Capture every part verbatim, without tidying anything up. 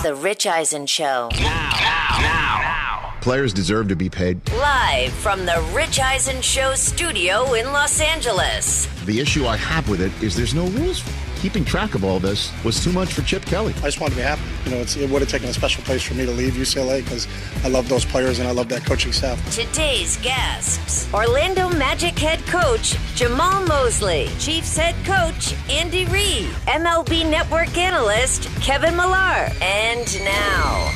The Rich Eisen Show. Now, now, now. Players deserve to be paid. Live from the Rich Eisen Show studio in Los Angeles. The issue I have with it is there's no rules. Keeping track of all this was too much for Chip Kelly. I just wanted to be happy. You know, it's, it would have taken a special place for me to leave U C L A because I love those players and I love that coaching staff. Today's guests, Orlando Magic head coach Jamahl Mosley, Chiefs head coach Andy Reid, M L B Network analyst Kevin Millar, and now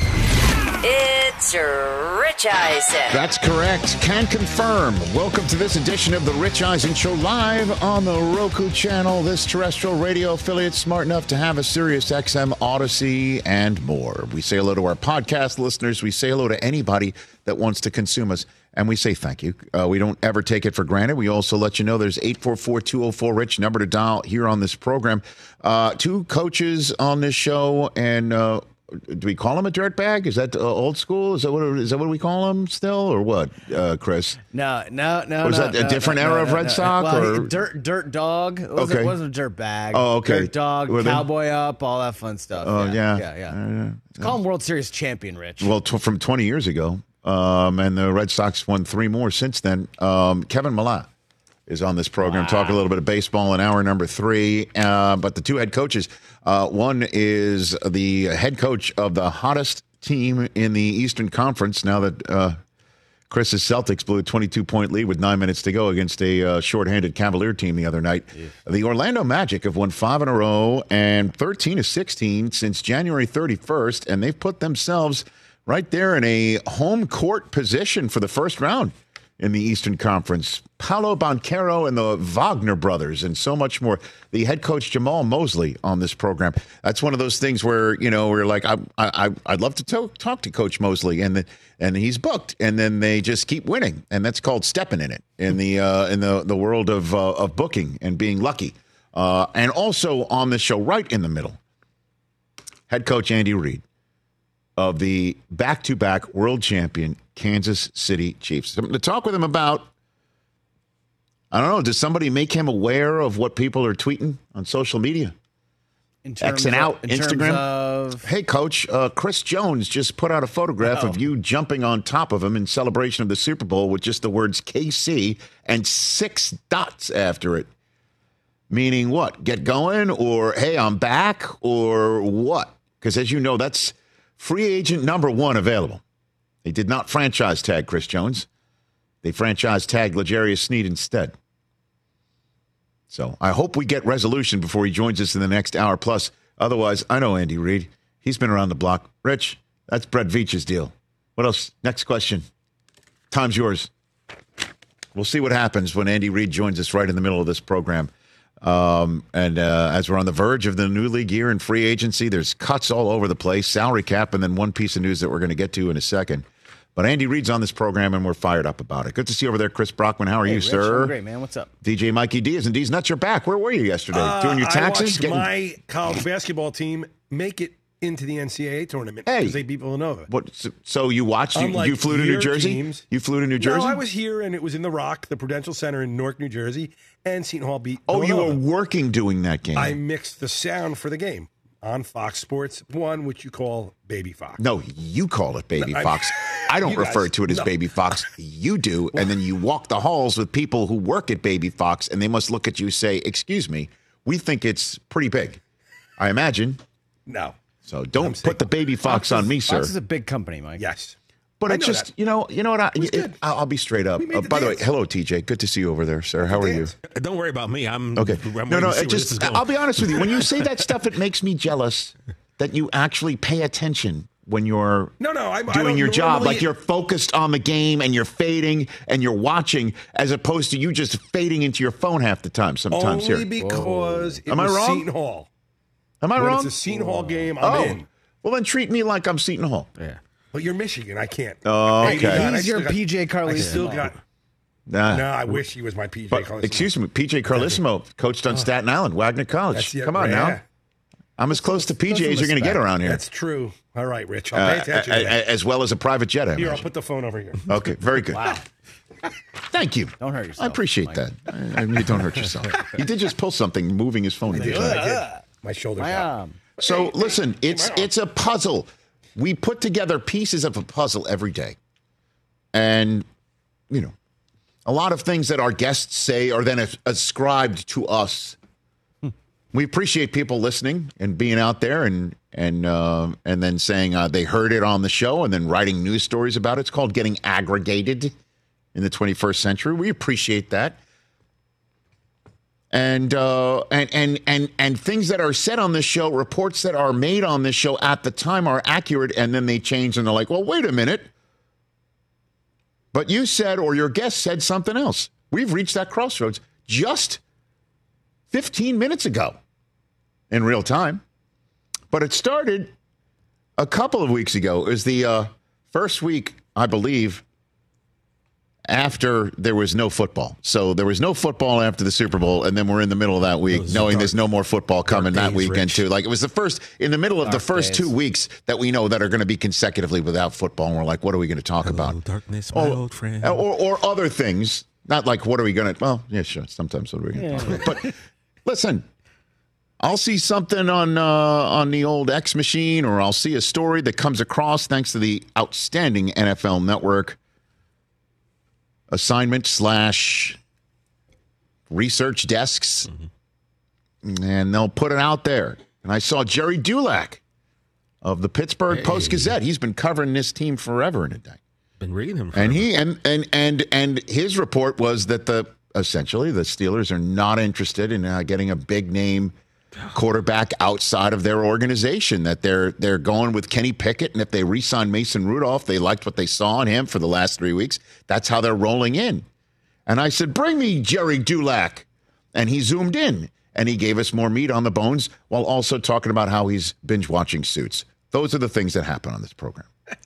it's Rich Eisen. That's correct. Can confirm. Welcome to this edition of the Rich Eisen Show, live on the Roku channel, this terrestrial radio affiliate smart enough to have a Sirius X M, Odyssey, and more. We say hello to our podcast listeners. We say hello to anybody that wants to consume us, and we say thank you. Uh, we don't ever take it for granted. We also let you know there's eight four four, two oh four, RICH, number to dial here on this program. Uh, two coaches on this show, and uh, do we call him a dirtbag? Is that uh, old school? Is that what is that what we call him still, or what, uh, Chris? No, no, no. Or is no, that a no, different no, era no, of no, Red no. Sox? Well, or? he- dirt, dirt dog. It wasn't, Okay. wasn't a dirt bag. Oh, okay. Dirt dog, Well, then- cowboy up, all that fun stuff. Oh, yeah. yeah, yeah. Uh, Let's call him World Series champion, Rich. Well, t- from twenty years ago, um, and the Red Sox won three more since then. Um, Kevin Millar is on this program, Wow. talk a little bit of baseball in hour number three. Uh, but the two head coaches, uh, one is the head coach of the hottest team in the Eastern Conference now that uh, Chris's Celtics blew a twenty-two point lead with nine minutes to go against a uh, shorthanded Cavalier team the other night. Yeah. The Orlando Magic have won five in a row and thirteen of sixteen since January thirty-first, and they've put themselves right there in a home court position for the first round in the Eastern Conference. Paolo Banchero and the Wagner brothers and so much more. The head coach Jamahl Mosley on this program. That's one of those things where, you know, we're like, I, I, I'd love to to- talk to Coach Mosley, and the, and he's booked, and then they just keep winning, and that's called stepping in it in the uh, in the the world of uh, of booking and being lucky. Uh, and also on the show, right in the middle, head coach Andy Reid of the back-to-back world champion Kansas City Chiefs. Something to talk with him about. I don't know. Does somebody make him aware of what people are tweeting on social media? In terms Xing out of, in Instagram. terms of, Hey, Coach, uh, Chris Jones just put out a photograph Oh. of you jumping on top of him in celebration of the Super Bowl with just the words K C and six dots after it. Meaning what? Get going? Or, hey, I'm back? Or what? Because as you know, that's free agent number one available. They did not franchise tag Chris Jones. They franchise tagged L'Jarius Sneed instead. So I hope we get resolution before he joins us in the next hour plus. Otherwise, I know Andy Reid. He's been around the block. Rich, that's Brett Veach's deal. What else? Next question. Time's yours. We'll see what happens when Andy Reid joins us right in the middle of this program. Um, and uh, as we're on the verge of the new league year and free agency, there's cuts all over the place, salary cap, and then one piece of news that we're going to get to in a second. But Andy Reid's on this program, and we're fired up about it. Good to see you over there, Chris Brockman. How are hey, you, Rich, sir? I'm great, man. What's up? D J Mikey Diaz and D's Nuts, you're back. Where were you yesterday? Uh, Doing your taxes? I watched Getting... my college basketball team make it into the N C double A tournament Hey. because they beat Villanova. What? So, so you watched? You, Unlike you flew to New your Jersey? teams- You flew to New Jersey? No, I was here, and it was in the Rock, the Prudential Center in Newark, New Jersey, and Seton Hall beat Oh, you were Villanova. working doing that game. I mixed the sound for the game on Fox Sports One, which you call Baby Fox. No, you call it Baby No, I- Fox. I don't You guys- refer to it as no. Baby Fox. You do, and then you walk the halls with people who work at Baby Fox, and they must look at you and say, excuse me, we think it's pretty big. I imagine. No. So don't I'm put saying- the Baby Fox on me, sir. Fox is a big company, Mike. Yes. But I it know just, that. you know, you know what? I, was it- good. I'll, I'll be straight up. We made Uh, the by the way, dance. hello, T J. Good to see you over there, sir. How are you? Dance. Don't worry about me. I'm Okay. I'm No, waiting no. to see It where this is just, going. I'll be honest with you. When you say that stuff, it makes me jealous that you actually pay attention when you're No, no, I- I doing don't your job. normally- Like you're focused on the game and you're fading and you're watching, as opposed to you just fading into your phone half the time. Sometimes Only here. because it Am I was wrong? Seton Hall. Am I When wrong? it's a Seton Hall game, I'm oh, in. well then treat me like I'm Seton Hall. Yeah. But you're Michigan. I can't. Oh, Hey, okay. God, I He's your still got- P J I Carlesimo. still got. Nah. No, I wish he was my P J. But, Carlesimo. excuse me, P J Carlesimo coached on Staten Island, Wagner College. That's the- Come on yeah. now. I'm as close to P Those J are as you're going to get respect. around here. That's true. All right, Rich. I'll Uh, pay attention a- to that. a- as well as a private jet, I Here, I'll imagine. put the phone over here. Okay, very good. Wow. Thank you. Don't hurt yourself, I appreciate Mike. that. I, I mean, don't hurt yourself. You did just pull something, moving his phone. He did. I did. My shoulder My, dropped. um, So listen, it's it's a puzzle. we put together pieces of a puzzle every day. And, you know, a lot of things that our guests say are then ascribed to us. Hmm. We appreciate people listening and being out there and and uh, and then saying uh, they heard it on the show and then writing news stories about it. It's called getting aggregated in the twenty-first century. We appreciate that. And uh, and and and and things that are said on this show, reports that are made on this show at the time are accurate, and then they change and they're like, well, wait a minute. But you said, or your guest said something else. We've reached that crossroads just fifteen minutes ago in real time. But it started a couple of weeks ago. It was the uh, first week, I believe, after there was no football. So there was no football after the Super Bowl, and then we're in the middle of that week knowing dark, there's no more football coming that weekend, Rich. too. Like, it was the first, in the middle of dark the first days. two weeks that we know that are going to be consecutively without football, and we're like, what are we going to talk Hello, about? Darkness, my or, old friend. Or, or other things. Not like, what are we going to, well, yeah, sure, sometimes what are we going to yeah. talk about? But listen, I'll see something on uh, on the old X machine, or I'll see a story that comes across thanks to the outstanding N F L Network assignment slash research desks, mm-hmm. and they'll put it out there. And I saw Jerry Dulac of the Pittsburgh hey. Post-Gazette. He's been covering this team forever and a day. Been reading him forever. And he and and and and his report was that the essentially the Steelers are not interested in uh, getting a big name quarterback outside of their organization, that they're they're going with Kenny Pickett, and if they re-sign Mason Rudolph, they liked what they saw in him for the last three weeks. That's how they're rolling in. And I said, bring me Jerry Dulac. And he zoomed in, and he gave us more meat on the bones while also talking about how he's binge watching Suits. Those are the things that happen on this program.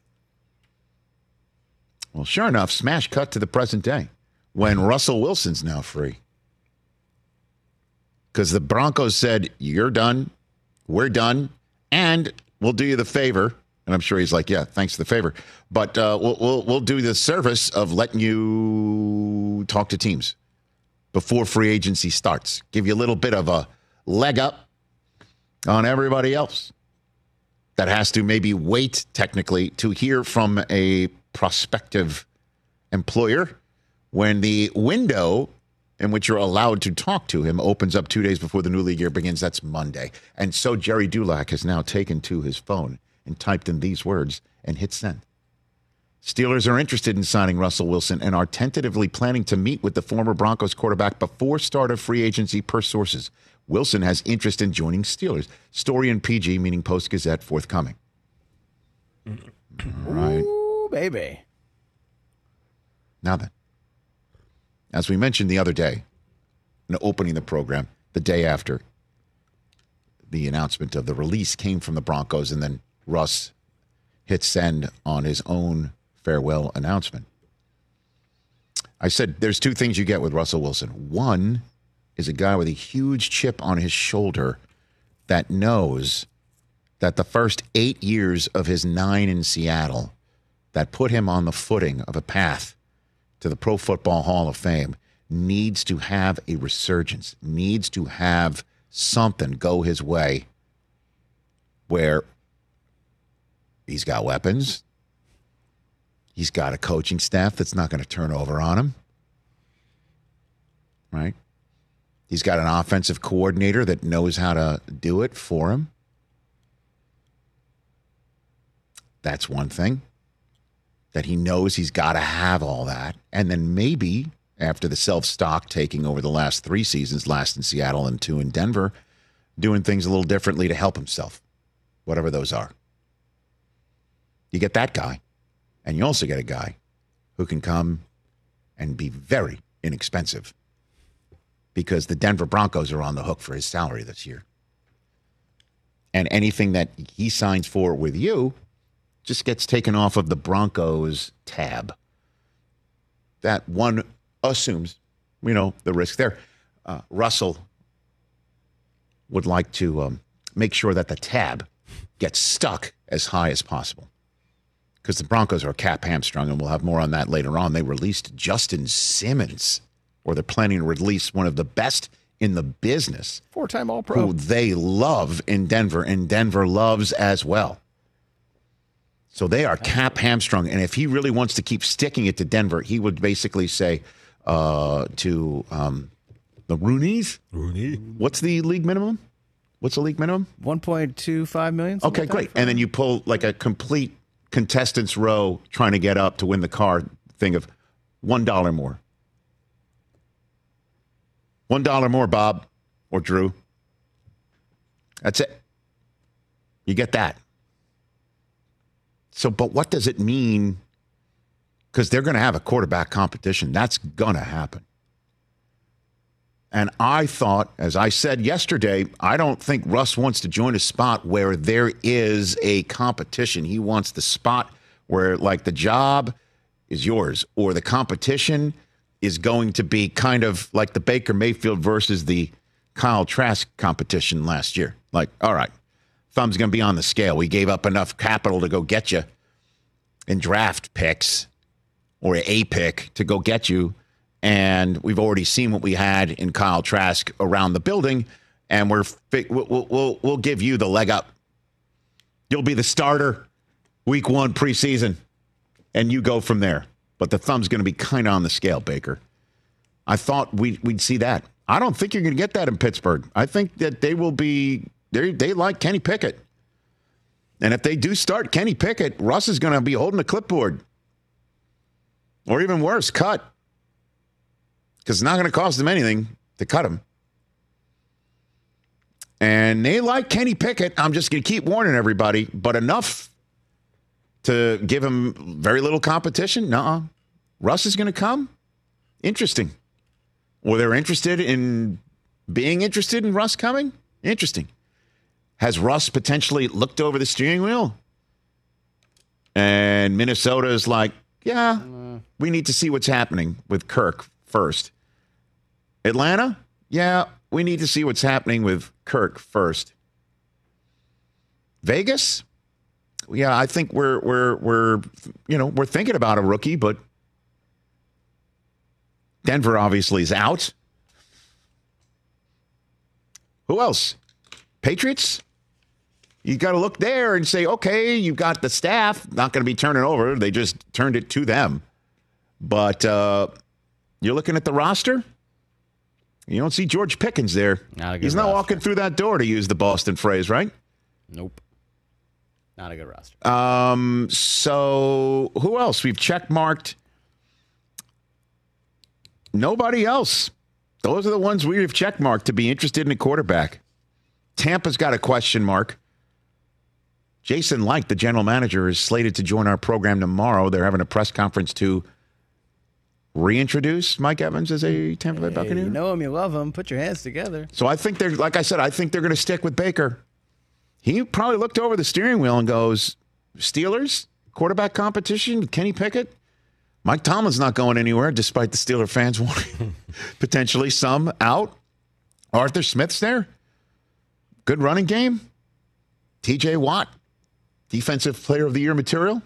Well, sure enough, smash cut to the present day when Russell Wilson's now free. Because the Broncos said, you're done, we're done, and we'll do you the favor. And I'm sure he's like, yeah, thanks for the favor. But uh, we'll, we'll we'll do the service of letting you talk to teams before free agency starts. Give you a little bit of a leg up on everybody else that has to maybe wait, technically, to hear from a prospective employer when the window in which you're allowed to talk to him opens up two days before the new league year begins. That's Monday. And so Jerry Dulac has now taken to his phone and typed in these words and hit send. Steelers are interested in signing Russell Wilson and are tentatively planning to meet with the former Broncos quarterback before start of free agency per sources. Wilson has interest in joining Steelers. Story in P G, meaning Post-Gazette, forthcoming. All right. Ooh, baby. Now then. As we mentioned the other day, in opening the program, the day after the announcement of the release came from the Broncos, and then Russ hit send on his own farewell announcement. I said there's two things you get with Russell Wilson. One is a guy with a huge chip on his shoulder that knows that the first eight years of his nine in Seattle that put him on the footing of a path to the Pro Football Hall of Fame needs to have a resurgence, needs to have something go his way where he's got weapons, he's got a coaching staff that's not going to turn over on him, right? He's got an offensive coordinator that knows how to do it for him. That's one thing. That he knows he's got to have all that. And then maybe after the self-stock taking over the last three seasons, last in Seattle and two in Denver, doing things a little differently to help himself, whatever those are. You get that guy. And you also get a guy who can come and be very inexpensive because the Denver Broncos are on the hook for his salary this year. And anything that he signs for with you just gets taken off of the Broncos tab. That one assumes, you know, the risk there. Uh, Russell would like to um, make sure that the tab gets stuck as high as possible. Because the Broncos are cap hamstrung, and we'll have more on that later on. They released Justin Simmons, or they're planning to release one of the best in the business. Four-time All-Pro. Who they love in Denver, and Denver loves as well. So they are cap hamstrung. And if he really wants to keep sticking it to Denver, he would basically say uh, to um, the Roonies, Rooney. what's the league minimum? What's the league minimum? one point two five million. Okay, like great. And then you pull like a complete contestants row trying to get up to win the car thing of one dollar more. One dollar more, Bob or Drew. That's it. You get that. So, but what does it mean? Because they're going to have a quarterback competition. That's going to happen. And I thought, as I said yesterday, I don't think Russ wants to join a spot where there is a competition. He wants the spot where, like, the job is yours or the competition is going to be kind of like the Baker Mayfield versus the Kyle Trask competition last year. Like, all right, thumb's going to be on the scale. We gave up enough capital to go get you in draft picks or a pick to go get you. And we've already seen what we had in Kyle Trask around the building. And we're we'll, we'll, we'll give you the leg up. You'll be the starter week one preseason. And you go from there. But the thumb's going to be kind of on the scale, Baker. I thought we'd, we'd see that. I don't think you're going to get that in Pittsburgh. I think that they will be, they they like Kenny Pickett. And if they do start Kenny Pickett, Russ is going to be holding a clipboard. Or even worse, cut. Because it's not going to cost them anything to cut him. And they like Kenny Pickett. I'm just going to keep warning everybody, but enough to give him very little competition? Nuh-uh. Russ is going to come? Interesting. Or they're interested in being interested in Russ coming? Interesting. Has Russ potentially looked over the steering wheel? And Minnesota is like, yeah, we need to see what's happening with Kirk first. Atlanta? Yeah, we need to see what's happening with Kirk first. Vegas? Yeah, I think we're we're we're you know, we're thinking about a rookie, but Denver obviously is out. Who else? Patriots? You got to look there and say, okay, you've got the staff, not going to be turning over. They just turned it to them. But uh, you're looking at the roster. You don't see George Pickens there. Not a good He's not roster. walking through that door, to use the Boston phrase, right? Nope. Not a good roster. Um. So who else? We've check marked. Nobody else. Those are the ones we've check marked to be interested in a quarterback. Tampa's got a question mark. Jason Licht, the general manager, is slated to join our program tomorrow. They're having a press conference to reintroduce Mike Evans as a Tampa Bay Hey, Buccaneer. you know him, you love him. Put your hands together. So I think they're, like I said, I think they're going to stick with Baker. He probably looked over the steering wheel and goes, Steelers, quarterback competition, Kenny Pickett. Mike Tomlin's not going anywhere, despite the Steeler fans wanting potentially some out. Arthur Smith's there. Good running game. T J Watt, defensive player of the year material.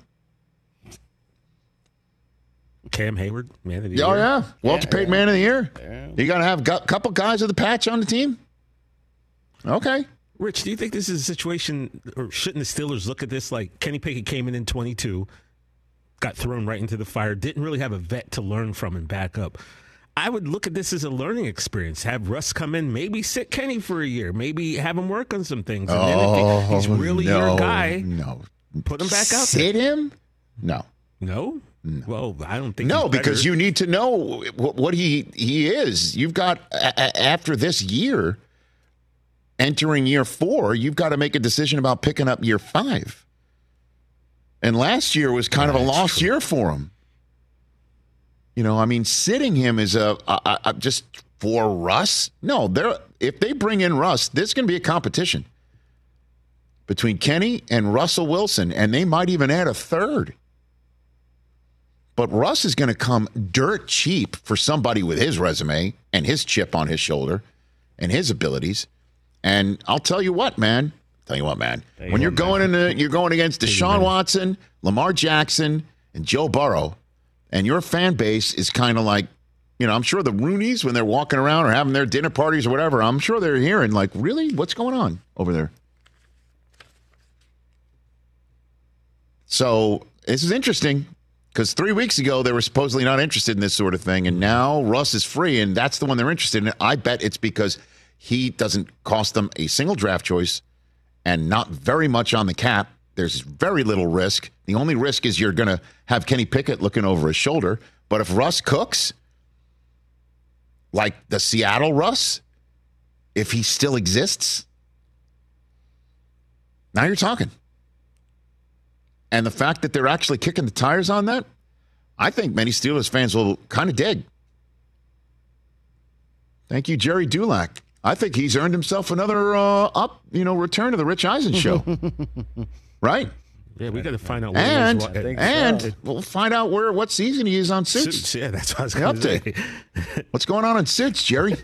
Cam Hayward, man of the Oh, year. yeah. Walter Yeah, Payton, yeah. man of the year. Yeah. You got to have a couple guys with the patch on the team? Okay. Rich, do you think this is a situation, or shouldn't the Steelers look at this like Kenny Pickett came in in twenty-two, got thrown right into the fire, didn't really have a vet to learn from and back up? I would look at this as a learning experience. Have Russ come in, maybe sit Kenny for a year, maybe have him work on some things. And then if he- he's really no, your guy, No. put him back out Sit him? No. No? Well, I don't think No, he's because better. you need to know what, what he he is. You've got, a, a, after this year, entering year four, you've got to make a decision about picking up year five. And last year was kind of a lost year for him. You know, I mean, sitting him is a, a, a just for Russ. No, they're if they bring in Russ, there's going to be a competition between Kenny and Russell Wilson, and they might even add a third. But Russ is going to come dirt cheap for somebody with his resume and his chip on his shoulder and his abilities. And I'll tell you what, man. Tell you what, man. Tell you When you're what, going man. into you're going against Deshaun Watson, Lamar Jackson, and Joe Burrow, and your fan base is kind of like, you know, I'm sure the Roonies, when they're walking around or having their dinner parties or whatever, I'm sure they're hearing like, really? What's going on over there? So this is interesting because three weeks ago they were supposedly not interested in this sort of thing, and now Russ is free, and that's the one they're interested in. I bet it's because he doesn't cost them a single draft choice and not very much on the cap. There's very little risk. The only risk is you're going to have Kenny Pickett looking over his shoulder. But if Russ cooks, like the Seattle Russ, if he still exists, now you're talking. And the fact that they're actually kicking the tires on that, I think many Steelers fans will kind of dig. Thank you, Jerry Dulac. I think he's earned himself another uh, up, you know, return to the Rich Eisen show. Right? Yeah, we got to find out where and he is. and so. we'll find out where what season he is on Suits. Suits. Yeah, that's what I was going to say. What's going on in Suits, Jerry?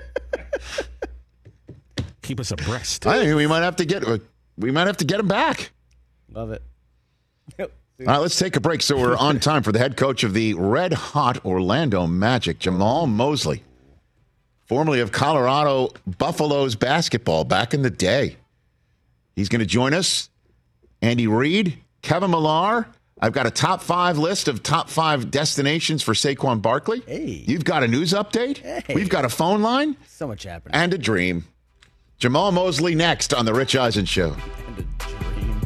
Keep us abreast. I think we might have to get we might have to get him back. Love it. All right, let's take a break so we're on time for the head coach of the red hot Orlando Magic, Jamal Mosley, formerly of Colorado Buffaloes basketball back in the day. He's going to join us. Andy Reid, Kevin Millar. I've got a top five list of top five destinations for Saquon Barkley. Hey. You've got a news update. Hey. We've got a phone line. So much happening. And a dream. Jamal Mosley next on The Rich Eisen Show. And a dream.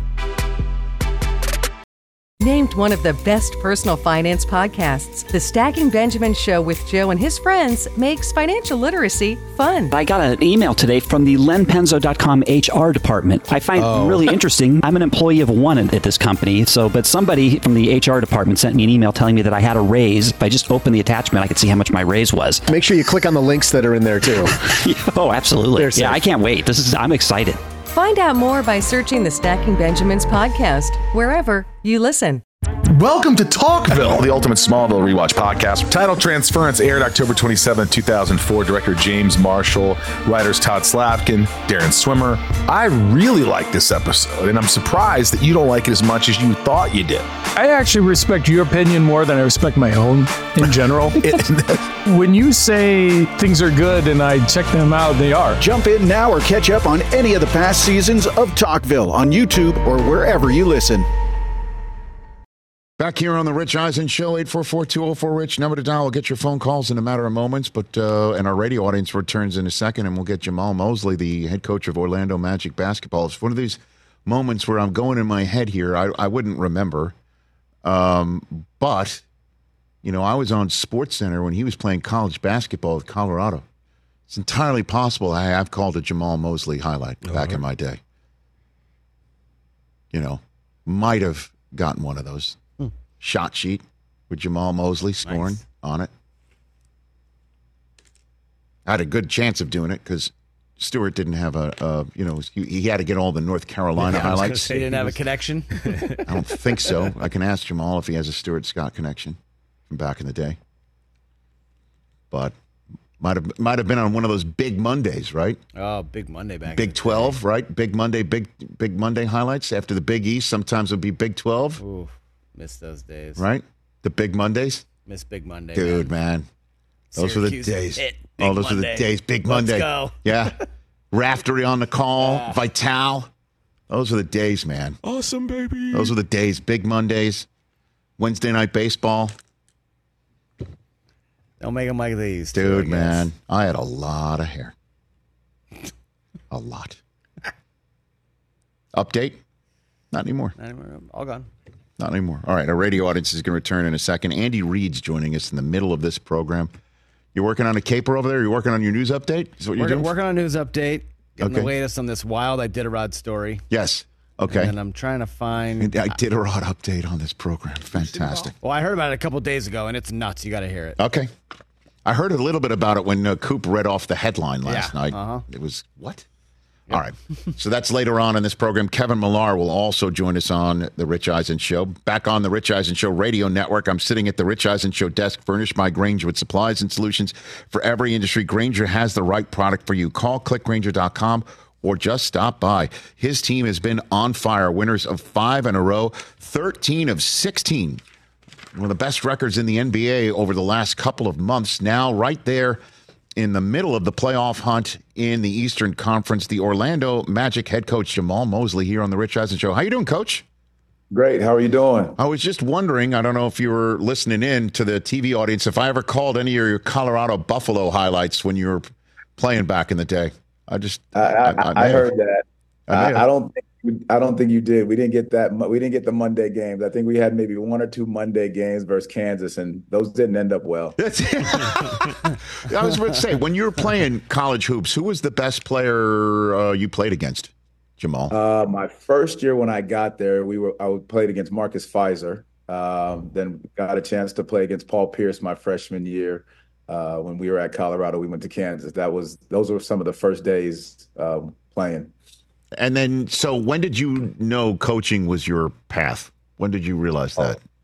Named one of the best personal finance podcasts, The Stacking Benjamin Show with Joe and his friends makes financial literacy fun. I got an email today from the len penzo dot com H R department. I find Oh. it really interesting. I'm an employee of one at this company, so but somebody from the H R department sent me an email telling me that I had a raise. If I just opened the attachment, I could see how much my raise was. Make sure you click on the links that are in there too. Oh, absolutely. They're Yeah, safe. I can't wait. This is I'm excited. Find out more by searching the Stacking Benjamins podcast wherever you listen. Welcome to Talkville, the ultimate Smallville rewatch podcast. Title Transference aired October twenty-seventh, two thousand four. Director James Marshall, writers Todd Slavkin, Darren Swimmer. I really like this episode, and I'm surprised that you don't like it as much as you thought you did. I actually respect your opinion more than I respect my own in general. When you say things are good and I check them out, they are. Jump in now or catch up on any of the past seasons of Talkville on YouTube or wherever you listen. Back here on the Rich Eisen Show, eight four four, two oh four, RICH. Number to dial. We'll get your phone calls in a matter of moments, but uh, and our radio audience returns in a second, and we'll get Jamal Mosley, the head coach of Orlando Magic basketball. It's one of these moments where I'm going in my head here. I, I wouldn't remember, um, but, you know, I was on SportsCenter when he was playing college basketball with Colorado. It's entirely possible I have called a Jamal Mosley highlight back right. in my day. You know, might have gotten one of those. Shot sheet with Jamal Mosley scoring Nice. on it. I had a good chance of doing it because Stewart didn't have a, a you know, he, he had to get all the North Carolina Yeah, I was gonna highlights. say, He didn't he have was- a connection. I don't think so. I can ask Jamal if he has a Stewart Scott connection from back in the day. But might have might have been on one of those big Mondays, right? Oh, Big Monday back. in Big the day. twelve, right? Big Monday, big Big Monday highlights after the Big East. Sometimes it'll be Big twelve, Ooh, miss those days. right? The Big Mondays. Miss Big Monday. Dude, man. Those were the Syracuse days. hit. Big Oh, those were the Monday. days. Big Let's Monday. go. Yeah. Raftery on the call. Vital. Those were the days, man. Awesome, baby. Those were the days. Big Mondays. Wednesday night baseball. Don't make them like these. too, I Dude, guess. man. I had a lot of hair. A lot. Update? Not anymore. Not anymore. All gone. Not anymore. All right. Our radio audience is going to return in a second. Andy Reid's joining us in the middle of this program. You're working on a caper over there? You're working on your news update? Is what you're Working, doing? working on a news update. Getting Okay. the latest on this wild Iditarod story. Yes. Okay. And I'm trying to find. And I did a rod update on this program. Fantastic. Well, I heard about it a couple days ago, and it's nuts. You got to hear it. Okay. I heard a little bit about it when uh, Coop read off the headline last Yeah, night. uh-huh. It was, what? All right. So that's later on in this program. Kevin Millar will also join us on The Rich Eisen Show. Back on The Rich Eisen Show radio network, I'm sitting at The Rich Eisen Show desk, furnished by Grainger with supplies and solutions for every industry. Grainger has the right product for you. Call click grainger dot com or just stop by. His team has been on fire, winners of five in a row, thirteen of sixteen. One of the best records in the N B A over the last couple of months. Now right there in the middle of the playoff hunt in the Eastern Conference, the Orlando Magic head coach Jamal Mosley here on the Rich Eisen Show. How you doing, Coach? Great. How are you doing? I was just wondering, I don't know if you were listening in to the T V audience, if I ever called any of your Colorado Buffalo highlights when you were playing back in the day. I just I, I, I, I heard that. I, I, I don't think I don't think you did. We didn't get that. We didn't get the Monday games. I think we had maybe one or two Monday games versus Kansas, and those didn't end up well. That's it. I was about to say, when you were playing college hoops, who was the best player uh, you played against, Jamal? Uh, my first year when I got there, we were I played against Marcus Fizer. Um, then got a chance to play against Paul Pierce my freshman year. Uh, when we were at Colorado, we went to Kansas. That was those were some of the first days um, playing. And then, so when did you know coaching was your path? When did you realize that? Oh,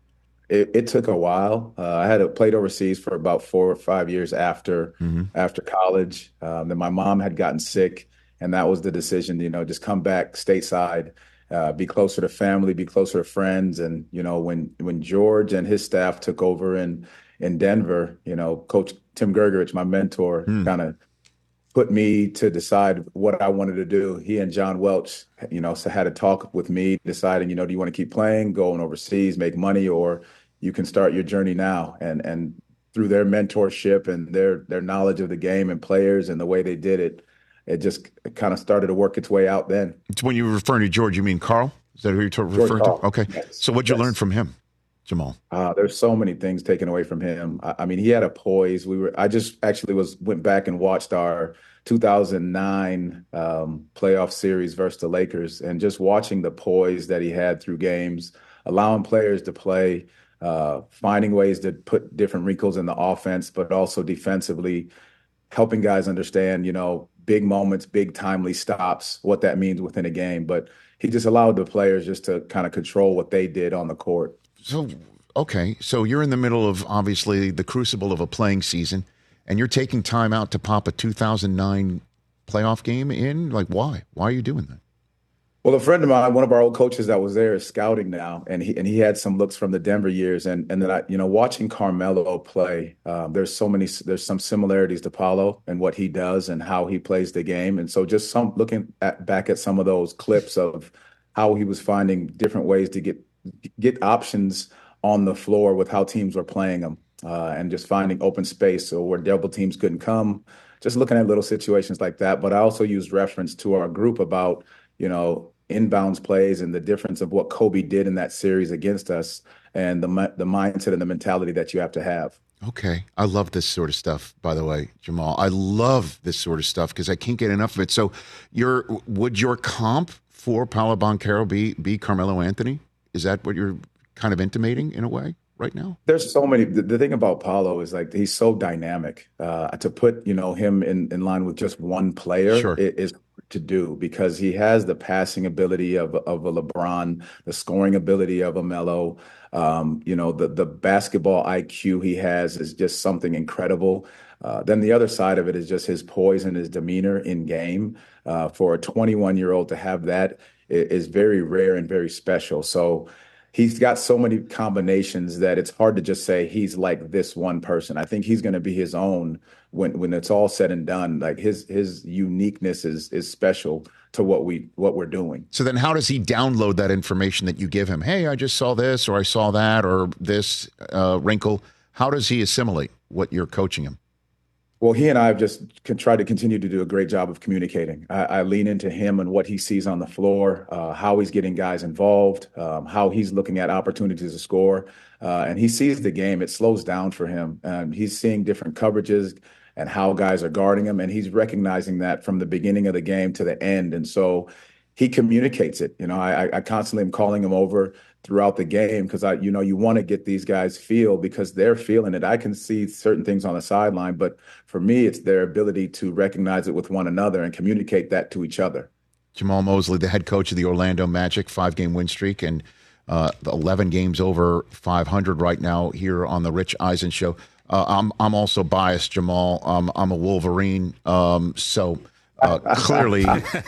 it, it took a while. Uh, I had played overseas for about four or five years after mm-hmm. after college. Um, then my mom had gotten sick, and that was the decision. You know, just come back stateside, uh, be closer to family, be closer to friends. And you know, when when George and his staff took over in in Denver, you know, Coach Tim Gergerich, my mentor, mm. kind of put me to decide what I wanted to do. He and John Welch, you know, so had a talk with me, deciding, you know, do you want to keep playing, going overseas, make money, or you can start your journey now. And and through their mentorship and their their knowledge of the game and players and the way they did it, it just kind of started to work its way out then. It's when you were referring to George, you mean Carl? Is that who you're referring Carl. to? Okay. Yes. So what'd you yes. learn from him, Jamal? Uh, there's so many things taken away from him. I, I mean, he had a poise. We were. I just actually was went back and watched our two thousand nine um, playoff series versus the Lakers, and just watching the poise that he had through games, allowing players to play, uh, finding ways to put different wrinkles in the offense, but also defensively, helping guys understand, you know, big moments, big timely stops, what that means within a game. But he just allowed the players just to kind of control what they did on the court. So, okay, so you're in the middle of, obviously, the crucible of a playing season, and you're taking time out to pop a two thousand nine playoff game in? Like, why? Why are you doing that? Well, a friend of mine, one of our old coaches that was there, is scouting now, and he and he had some looks from the Denver years, and and then I, you know, watching Carmelo play, um, there's so many, there's some similarities to Paolo and what he does and how he plays the game, and so just some looking at back at some of those clips of how he was finding different ways to get get options on the floor with how teams were playing them, uh, and just finding open space so where double teams couldn't come. Just looking at little situations like that, but I also used reference to our group about, you know, inbounds plays and the difference of what Kobe did in that series against us, and the the mindset and the mentality that you have to have. Okay. I love this sort of stuff, by the way, Jamal. I love this sort of stuff because I can't get enough of it. So your would your comp for Paolo Banchero be, be Carmelo Anthony? Is that what you're kind of intimating in a way right now? There's so many. The, the thing about Paolo is like he's so dynamic. Uh, to put, you know, him in, in line with just one player sure. is to do, because he has the passing ability of of a LeBron, the scoring ability of a Melo. Um, you know, the the basketball I Q he has is just something incredible. Uh, then the other side of it is just his poise and his demeanor in game. Uh, for a twenty-one-year-old to have that is very rare and very special. So he's got so many combinations that it's hard to just say he's like this one person. I think he's going to be his own when when it's all said and done. Like his his uniqueness is is special to what we what we're doing. So then how does he download that information that you give him? Hey, I just saw this, or I saw that, or this uh, wrinkle. How does he assimilate what you're coaching him? Well, he and I have just tried to continue to do a great job of communicating. I, I lean into him and what he sees on the floor, uh, how he's getting guys involved, um, how he's looking at opportunities to score. Uh, and he sees the game. It slows down for him. Um, he's seeing different coverages and how guys are guarding him. And he's recognizing that from the beginning of the game to the end. And so he communicates it. You know, I, I constantly am calling him over throughout the game because I, you know, you want to get these guys feel because they're feeling it. I can see certain things on the sideline, but for me, it's their ability to recognize it with one another and communicate that to each other. Jamal Mosley, the head coach of the Orlando Magic, five-game win streak, and uh, eleven games over five hundred right now here on the Rich Eisen Show. Uh, I'm I'm also biased, Jamal. Um, I'm a Wolverine, um, so. Uh, clearly,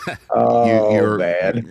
oh, you, you're man.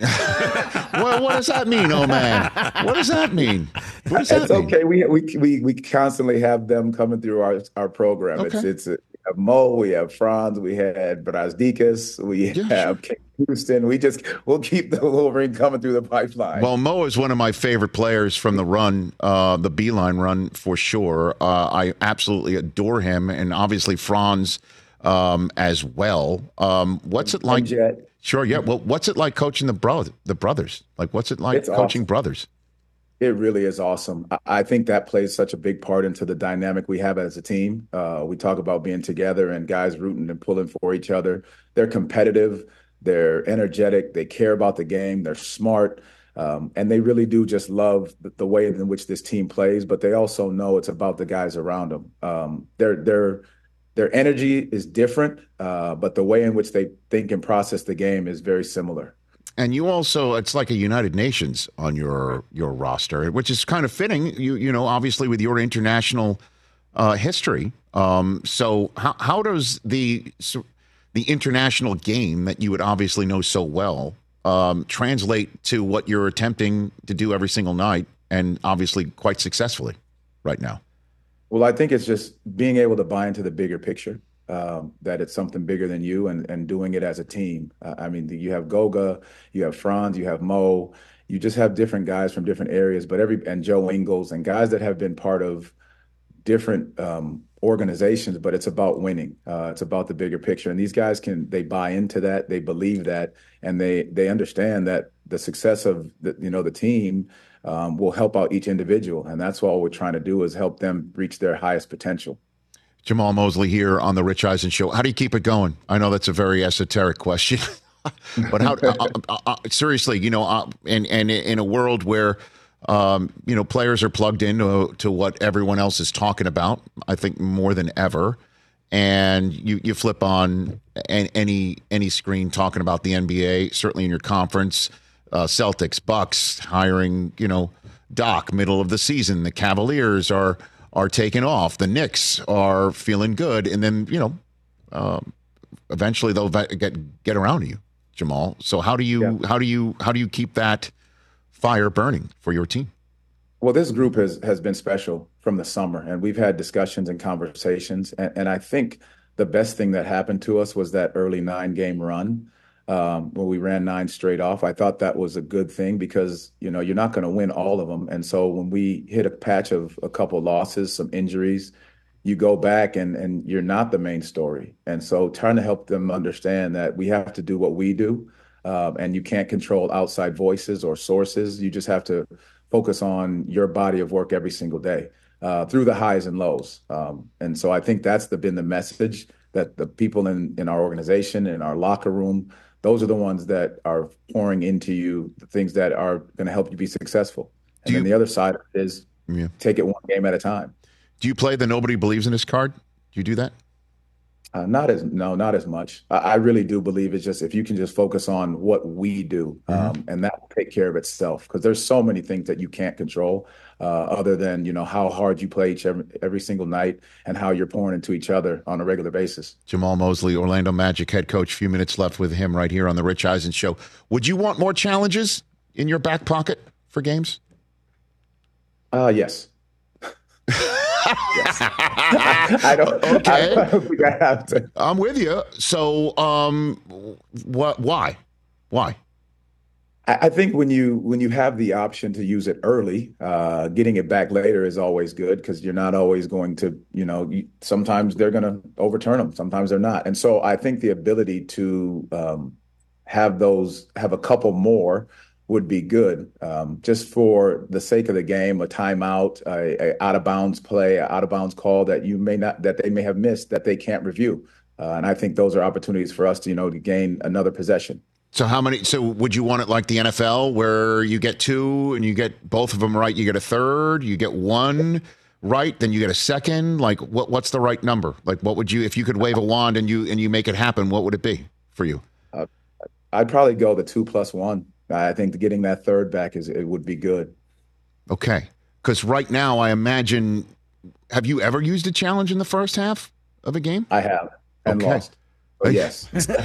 Well, what does that mean, oh man? What does that mean? What does that it's mean? okay. We we we we constantly have them coming through our our program. Okay. It's it's have Mo, we have Franz, we had Brazdeikis, we Yeah, have King Houston. We just we'll keep the Wolverine coming through the pipeline. Well, Mo is one of my favorite players from the run, uh, the Beeline run for sure. Uh, I absolutely adore him, and obviously Franz um, as well. Um, what's it like? Jet. Sure, yeah. Well, what's it like coaching the bro- the brothers? Like, what's it like It's coaching awesome. brothers? It really is awesome. I- I think that plays such a big part into the dynamic we have as a team. Uh, we talk about being together and guys rooting and pulling for each other. They're competitive. They're energetic. They care about the game. They're smart. Um, and they really do just love the, the way in which this team plays, but they also know it's about the guys around them. Um, their, their, their energy is different, uh, but the way in which they think and process the game is very similar. And you also, it's like a United Nations on your your roster, which is kind of fitting. You you know, obviously with your international uh, history. Um, so how how does the so the international game that you would obviously know so well um, translate to what you're attempting to do every single night, and obviously quite successfully right now? Well, I think it's just being able to buy into the bigger picture. Um, that it's something bigger than you, and, and doing it as a team. Uh, I mean, you have Goga, you have Franz, you have Mo, you just have different guys from different areas, but every and Joe Ingles and guys that have been part of different um, organizations, but it's about winning. Uh, it's about the bigger picture, and these guys can they buy into that, they believe that, and they they understand that the success of the, you know the team um, will help out each individual, and that's all we're trying to do is help them reach their highest potential. Jamahl Mosley here on the Rich Eisen Show. How do you keep it going? I know that's a very esoteric question, but how? uh, uh, uh, seriously, you know, uh, and and in a world where um, you know players are plugged into to what everyone else is talking about, I think more than ever, and you you flip on any any screen talking about the N B A, certainly in your conference, uh, Celtics, Bucks hiring, you know, Doc middle of the season. The Cavaliers are. are taking off. The Knicks are feeling good, and then you know, um, eventually they'll get get around to you, Jamahl. So how do you yeah. how do you how do you keep that fire burning for your team? Well, this group has has been special from the summer, and we've had discussions and conversations. And, and I think the best thing that happened to us was that early nine game run. Um, when we ran nine straight off, I thought that was a good thing because, you know, you're not going to win all of them. And so when we hit a patch of a couple losses, some injuries, you go back and, and you're not the main story. And so trying to help them understand that we have to do what we do um, and you can't control outside voices or sources. You just have to focus on your body of work every single day uh, through the highs and lows. Um, and so I think that's the, been the message that the people in, in our organization, in our locker room, those are the ones that are pouring into you the things that are going to help you be successful. And you, then the other side is yeah. take it one game at a time. Do you play the nobody believes in this card? Do you do that? Uh, not as no, not as much. I, I really do believe it's just if you can just focus on what we do, um, mm-hmm. and that will take care of itself. Because there's so many things that you can't control, uh, other than you know how hard you play each every, every single night and how you're pouring into each other on a regular basis. Jamahl Mosley, Orlando Magic head coach. A few minutes left with him right here on the Rich Eisen Show. Would you want more challenges in your back pocket for games? Uh yes. Yes. I, I don't. Okay. I don't think I have to. I'm with you. So, um, what? Why? Why? I, I think when you when you have the option to use it early, uh, getting it back later is always good because you're not always going to. You know, you, sometimes they're going to overturn them. Sometimes they're not. And so I think the ability to um, have those, have a couple more. Would be good, um, just for the sake of the game. A timeout, a, a out of bounds play, a out of bounds call that you may not, that they may have missed, that they can't review, uh, and I think those are opportunities for us to, you know, to gain another possession. So how many? So would you want it like the N F L, where you get two and you get both of them right, you get a third, you get one right, then you get a second? Like what? What's the right number? Like what would you, if you could wave a wand and you and you make it happen? What would it be for you? Uh, I'd probably go the two plus one. I think getting that third back is it would be good. Okay, because right now I imagine. Have you ever used a challenge in the first half of a game? I have and okay. lost. But yes.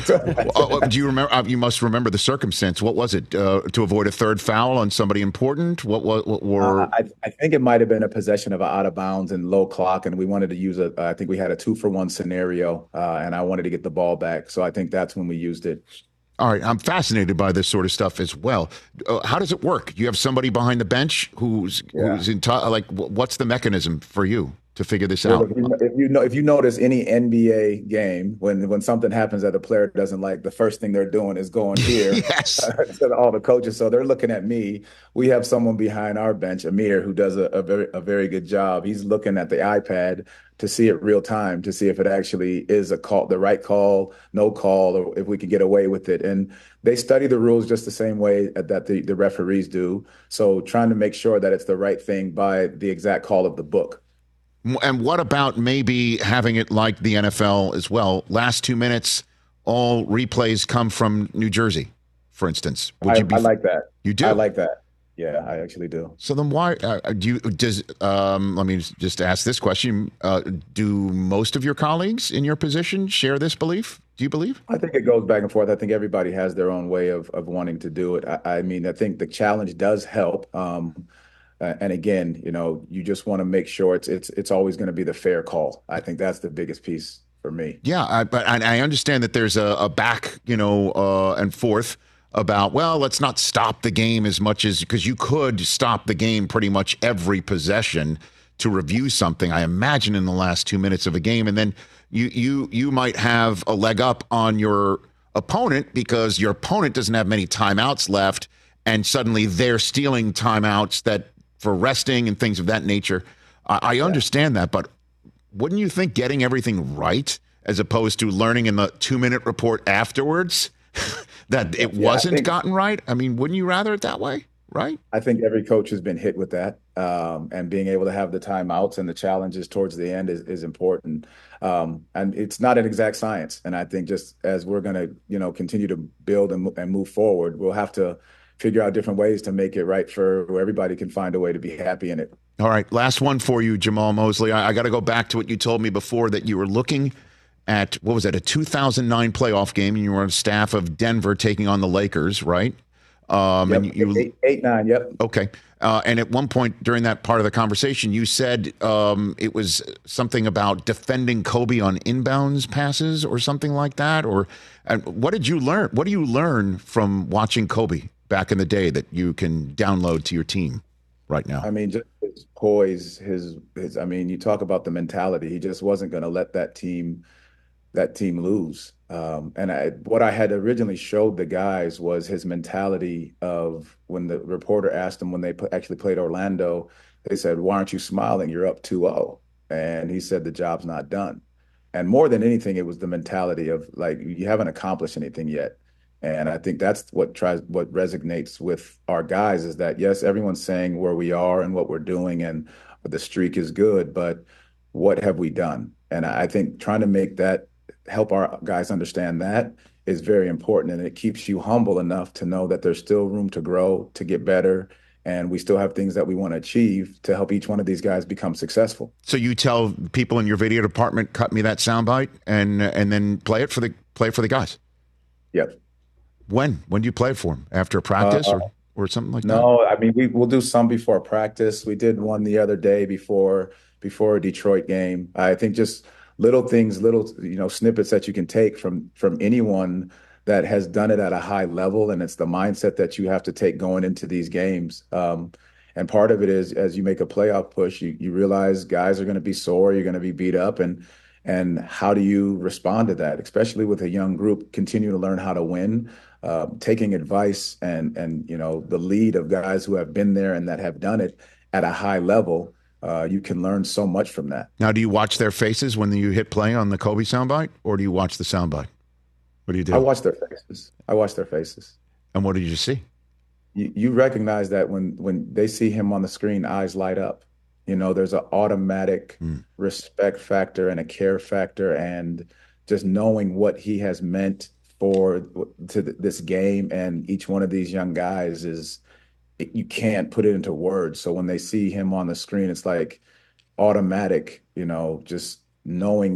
Oh, do you remember? Uh, you must remember the circumstance. What was it? Uh, to avoid a third foul on somebody important? What? What? What were? Uh, I, I think it might have been a possession of an out of bounds and low clock, and we wanted to use a. I think we had a two for one scenario, uh, and I wanted to get the ball back, so I think that's when we used it. All right, I'm fascinated by this sort of stuff as well. Uh, how does it work? You have somebody behind the bench who's yeah. who's in t- like, what's the mechanism for you to figure this well, out? If you, if you know, if you notice any N B A game, when when something happens that a player doesn't like, the first thing they're doing is going here. Yes. Uh, to all the coaches, so they're looking at me. We have someone behind our bench, Amir, who does a, a very a very good job. He's looking at the iPad to see it real time, to see if it actually is a call, the right call, no call, or if we can get away with it. And they study the rules just the same way that the, the referees do. So trying to make sure that it's the right thing by the exact call of the book. And what about maybe having it like the N F L as well? Last two minutes, all replays come from New Jersey, for instance. Would I, you be, I like that. You do? I like that. Yeah, I actually do. So then why uh, do you, does, um, let me just ask this question. Uh, do most of your colleagues in your position share this belief? Do you believe? I think it goes back and forth. I think everybody has their own way of, of wanting to do it. I, I mean, I think the challenge does help. Um, uh, and again, you know, you just want to make sure it's, it's, it's always going to be the fair call. I think that's the biggest piece for me. Yeah. I, but I, I understand that there's a, a back, you know, uh, and forth about, well, let's not stop the game as much as, because you could stop the game pretty much every possession to review something, I imagine, in the last two minutes of a game. And then you you you might have a leg up on your opponent because your opponent doesn't have many timeouts left, and suddenly they're stealing timeouts that for resting and things of that nature. I, I understand that, but wouldn't you think getting everything right as opposed to learning in the two-minute report afterwards that it yeah, wasn't think, gotten right? I mean, wouldn't you rather it that way, right? I think every coach has been hit with that, um, and being able to have the timeouts and the challenges towards the end is, is important. Um, and it's not an exact science. And I think just as we're going to, you know, continue to build and, and move forward, we'll have to figure out different ways to make it right for where everybody can find a way to be happy in it. All right, last one for you, Jamal Mosley. I, I got to go back to what you told me before, that you were looking at, what was that, a two thousand nine playoff game, and you were on staff of Denver taking on the Lakers, right? Um, yep, and you, eight, eight, nine, yep. Okay. Uh, and at one point during that part of the conversation, you said um, it was something about defending Kobe on inbounds passes or something like that. Or and what did you learn? What do you learn from watching Kobe back in the day that you can download to your team right now? I mean, just his poise, his, his I mean, you talk about the mentality. He just wasn't going to let that team that team lose. Um, and I, what I had originally showed the guys was his mentality of when the reporter asked him when they p- actually played Orlando, they said, "Why aren't you smiling? You're up two oh." And he said, "The job's not done." And more than anything, it was the mentality of like, you haven't accomplished anything yet. And I think that's what tries, what resonates with our guys is that, yes, everyone's saying where we are and what we're doing and the streak is good, but what have we done? And I think trying to make that, help our guys understand that is very important. And it keeps you humble enough to know that there's still room to grow, to get better. And we still have things that we want to achieve to help each one of these guys become successful. So you tell people in your video department, cut me that soundbite and and then play it for the play it for the guys. Yep. When? When do you play it for them? After practice uh, or, or something like no, that? No, I mean, we, we'll do some before practice. We did one the other day before before a Detroit game. I think just little things, little, you know, snippets that you can take from from anyone that has done it at a high level. And it's the mindset that you have to take going into these games. Um, and part of it is, as you make a playoff push, you, you realize guys are going to be sore, you're going to be beat up. And and how do you respond to that, especially with a young group, continue to learn how to win, uh, taking advice and, and, you know, the lead of guys who have been there and that have done it at a high level. Uh, you can learn so much from that. Now, do you watch their faces when you hit play on the Kobe soundbite, or do you watch the soundbite? What do you do? I watch their faces. I watch their faces. And what did you see? You, you recognize that when when they see him on the screen, eyes light up. You know, there's an automatic mm. respect factor and a care factor, and just knowing what he has meant for to this game and each one of these young guys is. You can't put it into words. So when they see him on the screen, it's like automatic, you know, just knowing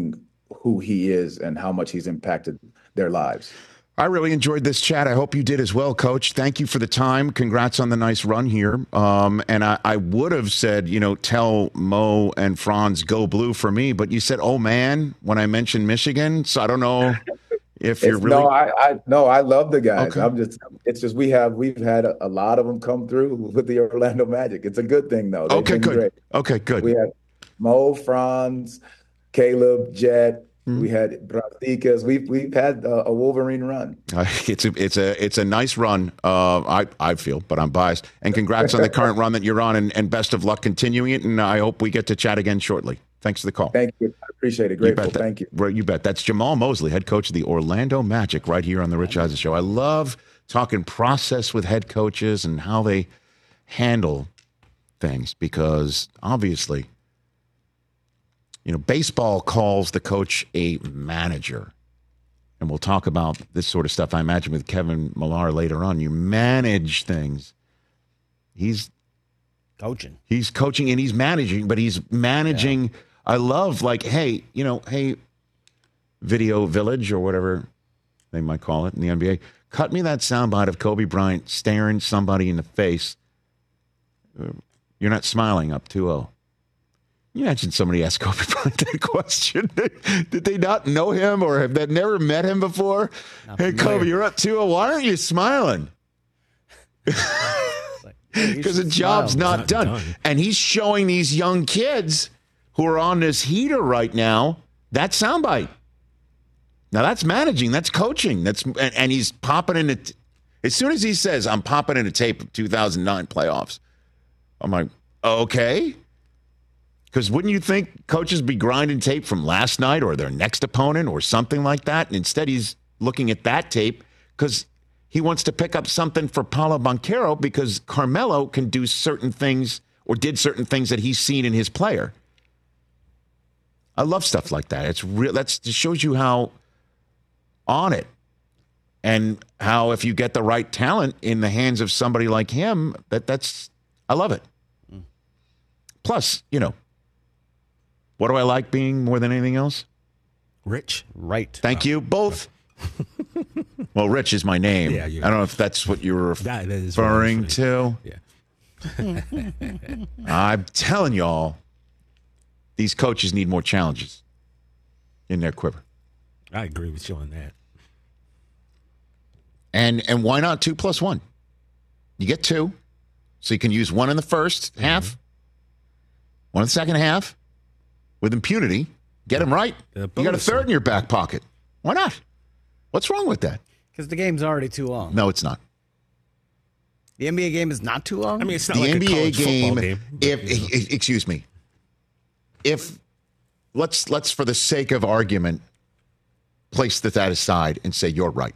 who he is and how much he's impacted their lives. I really enjoyed this chat. I hope you did as well, Coach. Thank you for the time. Congrats on the nice run here. Um, and I, I would have said, you know, tell Mo and Franz go blue for me, but you said, oh man, when I mentioned Michigan. So I don't know if you're It's- really. No, I, I no, I love the guys. Okay. I'm just, it's just we have we've had a, a lot of them come through with the Orlando Magic. It's a good thing though. They've Okay, been good. great. Okay, good. We had Mo, Franz, Caleb, Jet. Mm-hmm. We had Brazikas. We've we've had a, a Wolverine run. Uh, it's a it's a it's a nice run. Uh, I I feel, but I'm biased. And congrats on the current run that you're on, and, and best of luck continuing it. And I hope we get to chat again shortly. Thanks for the call. Thank you. I appreciate it. You Grateful. bet that- Thank you. Right, you bet. That's Jamal Mosley, head coach of the Orlando Magic, right here on the Rich Eisen Show. I love talking process with head coaches and how they handle things because obviously, you know, baseball calls the coach a manager. And we'll talk about this sort of stuff, I imagine, with Kevin Millar later on. You manage things. He's Coaching. He's coaching and he's managing, but he's managing. Yeah. I love, like, hey, you know, hey, Video Village or whatever they might call it in the N B A. Cut me that soundbite of Kobe Bryant staring somebody in the face. You're not smiling up two oh. You imagine somebody asked Kobe Bryant that question. Did they not know him or have they never met him before? Not hey, familiar. Kobe, you're up two oh. Why aren't you smiling? Because the job's not, not done. done. And he's showing these young kids who are on this heater right now that soundbite. Now, that's managing. That's coaching. That's and, and he's popping in it. As soon as he says, I'm popping in a tape of two thousand nine playoffs, I'm like, okay. Because wouldn't you think coaches be grinding tape from last night or their next opponent or something like that? And instead he's looking at that tape because he wants to pick up something for Paolo Banchero because Carmelo can do certain things or did certain things that he's seen in his player. I love stuff like that. It's real. That's it shows you how on it and how if you get the right talent in the hands of somebody like him, that that's I love it. Mm. Plus, you know, what do I like being more than anything else? Rich. Right. Thank you. Both. Well, Rich is my name. Yeah, I don't know if that's what you were that, that is referring to. Yeah. I'm telling y'all, these coaches need more challenges in their quiver. I agree with you on that. And and why not two plus one? You get two, so you can use one in the first mm-hmm. half, one in the second half, with impunity. Get them right. You got a third in your back pocket. Why not? What's wrong with that? Because the game's already too long. No, it's not. The N B A game is not too long? I mean, it's not the like N B A a college game, football game. If, if excuse me, if let's let's for the sake of argument, place that aside and say you're right.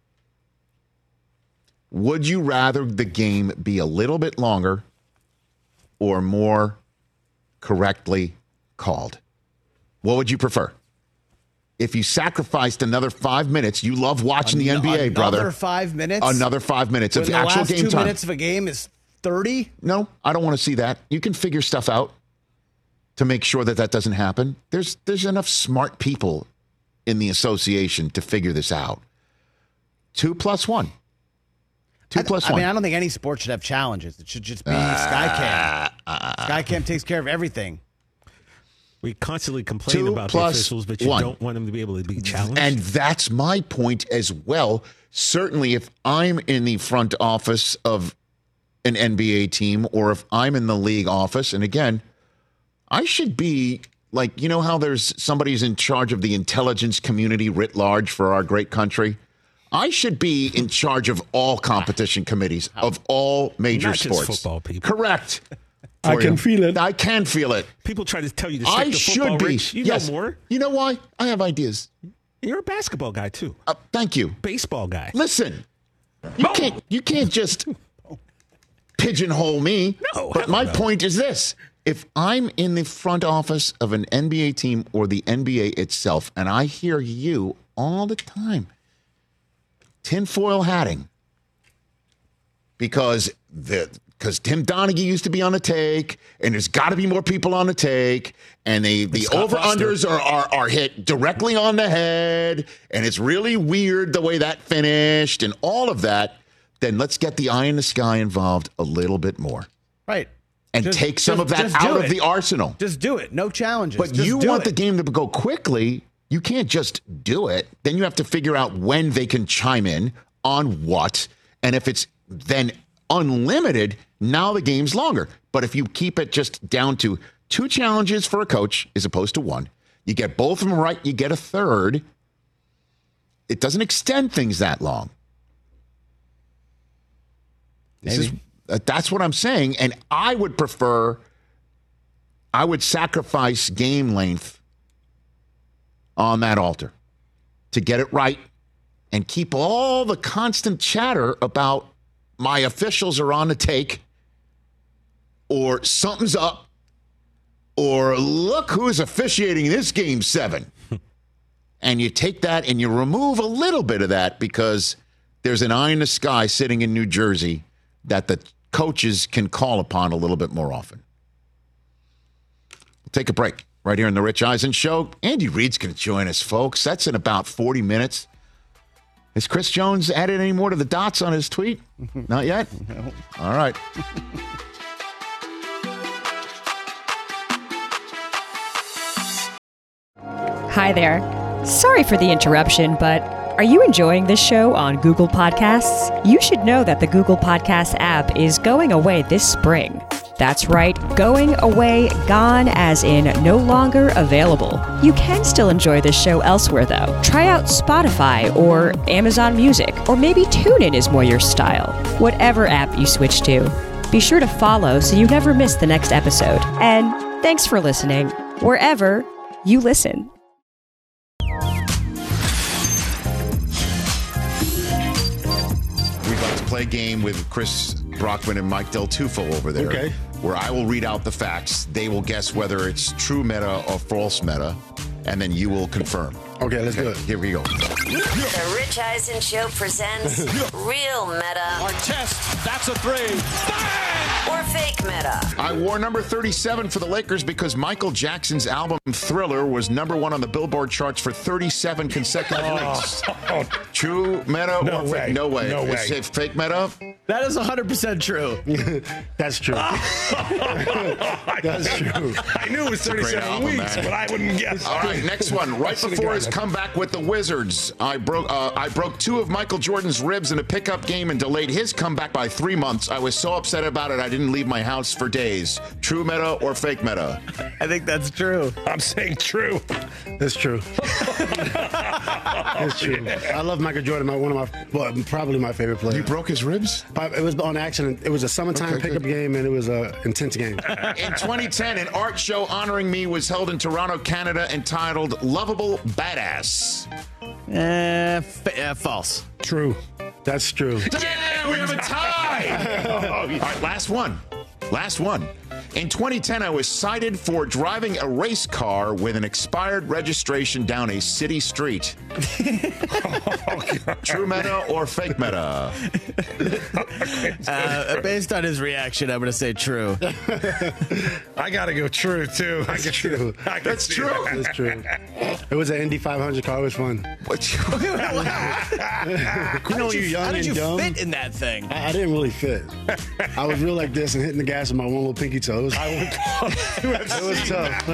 Would you rather the game be a little bit longer or more correctly called? What would you prefer? If you sacrificed another five minutes, you love watching An- the N B A, another brother. Another five minutes? Another five minutes when of the actual last game two time. minutes of a game is thirty? No, I don't want to see that. You can figure stuff out to make sure that that doesn't happen. There's there's enough smart people in the association to figure this out. Two plus one. Two I, plus I one. mean, I don't think any sport should have challenges. It should just be uh, Skycam. Uh, Skycam takes care of everything. We constantly complain Two about the officials, but you one. don't want them to be able to be challenged. And that's my point as well. Certainly, if I'm in the front office of an N B A team or if I'm in the league office, and again, I should be like, you know how there's somebody's in charge of the intelligence community writ large for our great country? I should be in charge of all competition committees of all major Not sports. just football people. Correct. I can you. feel it. I can feel it. People try to tell you to stick I to should football, be. Rich. You yes. know more. You know why? I have ideas. You're a basketball guy, too. Uh, thank you. Baseball guy. Listen, you can't, you can't just pigeonhole me. No. But my no. point is this. If I'm in the front office of an N B A team or the N B A itself, and I hear you all the time, tinfoil hatting, because the because Tim Donaghy used to be on the take, and there's got to be more people on the take, and they the over-unders are, are, are hit directly on the head, and it's really weird the way that finished, and all of that, then let's get the eye in the sky involved a little bit more. Right. And just, take some just, of that out of the arsenal. Just do it. No challenges. But just you do want it. the game to go quickly. You can't just do it. Then you have to figure out when they can chime in on what. And if it's then unlimited, now the game's longer. But if you keep it just down to two challenges for a coach as opposed to one, you get both of them right, you get a third. It doesn't extend things that long. This is, uh, that's what I'm saying. And I would prefer, I would sacrifice game length on that altar to get it right and keep all the constant chatter about my officials are on the take or something's up or look who's officiating this game seven. And you take that and you remove a little bit of that because there's an eye in the sky sitting in New Jersey that the coaches can call upon a little bit more often. We'll take a break right here in the Rich Eisen Show. Andy Reid's going to join us, folks. That's in about forty minutes. Has Chris Jones added any more to the dots on his tweet? Not yet? No. All right. Hi there. Sorry for the interruption, but are you enjoying this show on Google Podcasts? You should know that the Google Podcasts app is going away this spring. That's right, going away, gone as in no longer available. You can still enjoy this show elsewhere though. Try out Spotify or Amazon Music, or maybe TuneIn is more your style. Whatever app you switch to, be sure to follow so you never miss the next episode. And thanks for listening, wherever you listen. We'd like to play a game with Chris Brockman and Mike Del Tufo over there. Okay. Where I will read out the facts. They will guess whether it's true meta or false meta, and then you will confirm. Okay, let's do it. Here we go. The Rich Eisen Show presents Real Meta. Our test, that's a three. Or Fake Meta. I wore number thirty-seven for the Lakers because Michael Jackson's album Thriller was number one on the Billboard charts for thirty-seven consecutive weeks. Oh. True meta No or way. fake? No way. No way. Is it fake meta? That is one hundred percent true. That's true. That's true. I knew it was It's a great thirty-seven album, weeks, man. but I wouldn't guess. All right, next one. Right should've before got his it. comeback with the Wizards, I broke uh, I broke two of Michael Jordan's ribs in a pickup game and delayed his comeback by three months. I was so upset about it, I didn't leave my house for days. True meta or fake meta? I think that's true. I'm saying true. That's true. That's true. I love Michael Jordan. My, one of my, well, probably my favorite player. You broke his ribs? It was on accident. It was a summertime Okay, pickup good. game, and it was an intense game. In twenty ten, an art show honoring me was held in Toronto, Canada, entitled Lovable Badass. Uh, fa- uh, false. True. That's true. Damn, we have a tie! All right, last one. Last one. In twenty ten, I was cited for driving a race car with an expired registration down a city street. True meta or fake meta? Uh, based on his reaction, I'm going to say true. I got to go true, too. I That's can- true. I can That's see true. that. That's true. It was an Indy five hundred car. It was fun. What You know, you're young How did and you dumb. fit in that thing? I, I didn't really fit. I was real like this and hitting the gas with my one little pinky toe. It was, it was tough.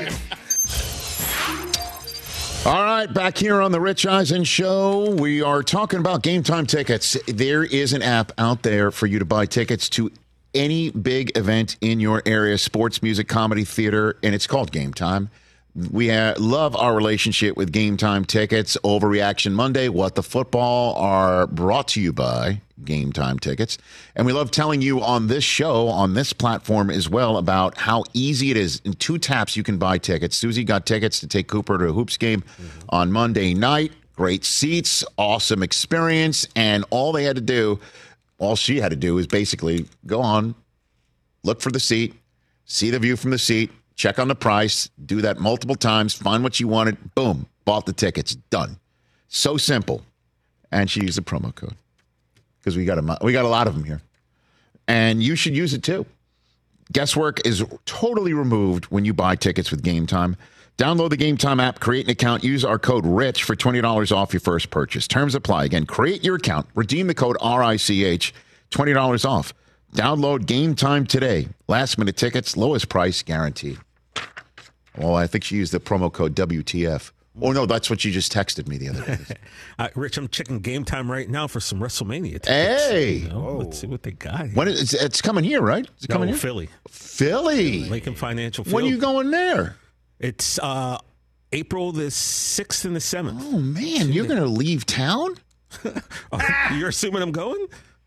All right, back here on the Rich Eisen Show, we are talking about Game Time tickets. There is an app out there for you to buy tickets to any big event in your area, sports, music, comedy, theater, and it's called Game Time. We uh, love our relationship with Game Time tickets. Overreaction Monday, What the Football are brought to you by Game Time tickets. And we love telling you on this show, on this platform as well, about how easy it is. In two taps, you can buy tickets. Susie got tickets to take Cooper to a hoops game mm-hmm. on Monday night. Great seats, awesome experience. And all they had to do, all she had to do is basically go on, look for the seat, see the view from the seat, check on the price, do that multiple times, find what you wanted, boom, bought the tickets, done. So simple. And she used a promo code because we got a we got a lot of them here. and you should use it too. Guesswork is totally removed when you buy tickets with Game Time. Download the Game Time app, create an account, use our code RICH for twenty dollars off your first purchase. Terms apply. Again, create your account, redeem the code R I C H, twenty dollars off. Download Game Time today. Last minute tickets, lowest price guaranteed. Well, I think she used the promo code W T F. Oh, no, that's what you just texted me the other day. uh, Rich, I'm checking Game Time right now for some WrestleMania tickets. Hey! You know, let's see what they got here. When is, it's coming here, right? Is it no, coming here? Philly. Philly. Lincoln Financial Field. When are you going there? It's uh, April the sixth and the seventh. Oh, man, you're going to leave town? oh, you're assuming I'm going?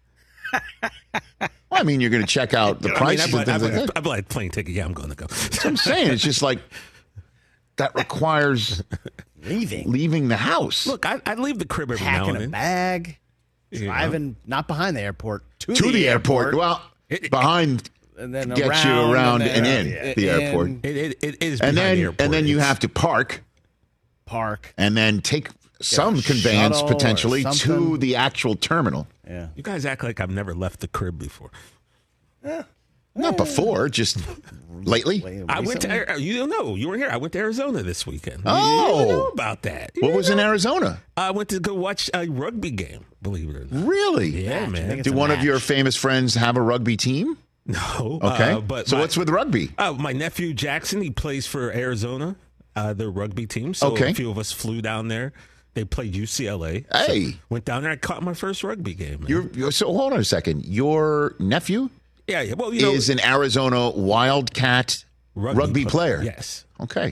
Well, I mean, you're going to check out the prices I mean, I and things like that. I bought a plane ticket. Yeah, I'm going to go. That's what I'm saying. It's just like that requires leaving leaving the house. Look, I, I leave the crib every Packing now and a then. bag, You driving know? not behind the airport to, to the, the airport. airport. Well, It- behind and then gets you around around and, and, then, in yeah. the And airport. It, it, it is and behind then the airport. and then you It's- have to park Park. and then take some a conveyance shuttle or potentially to something. the actual terminal. Yeah. You guys act like I've never left the crib before. Not before, just lately. I went to Ari- you don't know you weren't here. I went to Arizona this weekend. Oh. you don't know about that. You What was in know. Arizona? I went to go watch a rugby game. Believe it or not. Really? Yeah, man. Do one of your famous friends have a rugby team? No. Okay. uh, but so my, what's with rugby? Uh, my nephew Jackson, he plays for Arizona, uh, their rugby team. So Okay. a few of us flew down there. They played U C L A. Hey. So went down there. I caught my first rugby game. Man. You're, you're so hold on a second. Your nephew yeah, yeah. Well, you know, is an Arizona Wildcat rugby, Rugby player. yes. Okay.